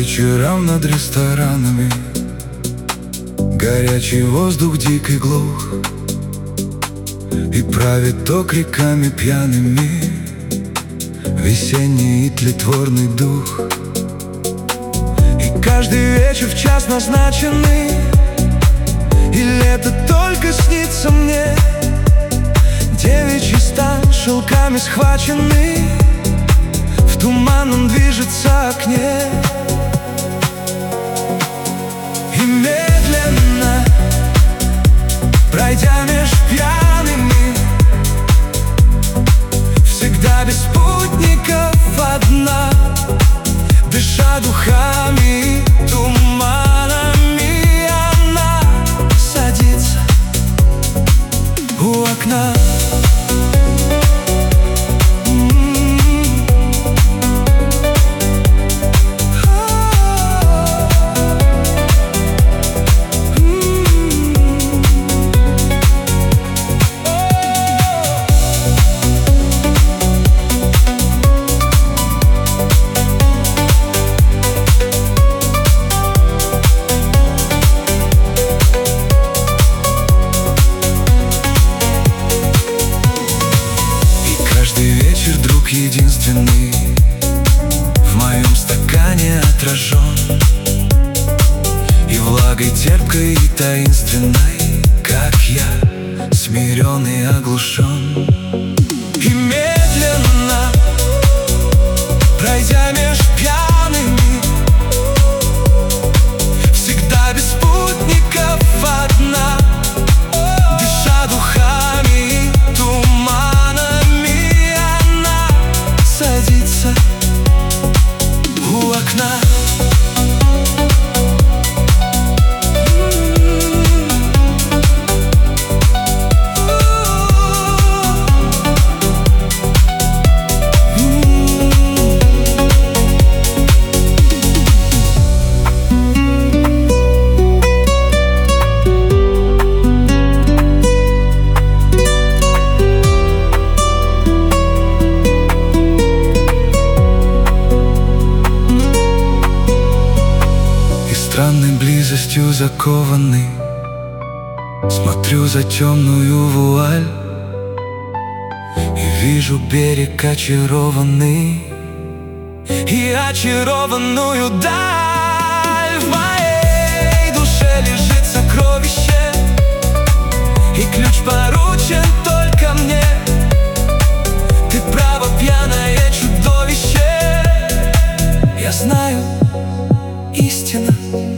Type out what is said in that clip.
вечерам над ресторанами, горячий воздух дик и глух, и правит ток реками пьяными весенний и тлетворный дух. И каждый вечер в час назначенный, или это только снится мне? Девичий стан шелками схваченный, в туманном движется окне. И медленно, пройдя меж пьяными, всегда без спутников одна, дыша духами и туманами, она садится у окна. Единственный в моем стакане отражен, и влагой терпкой и таинственной, как я, смирен и оглушен. И медленно, пройдя меж пьяными, всегда без спутников одна, дыша духами и туманами, садится у окна. Странной близостью закованный, смотрю за темную вуаль и вижу берег очарованный и очарованную даль. В моей душе лежит сокровище, и ключ поручен только мне. Ты право, пьяное чудовище, я знаю, истина.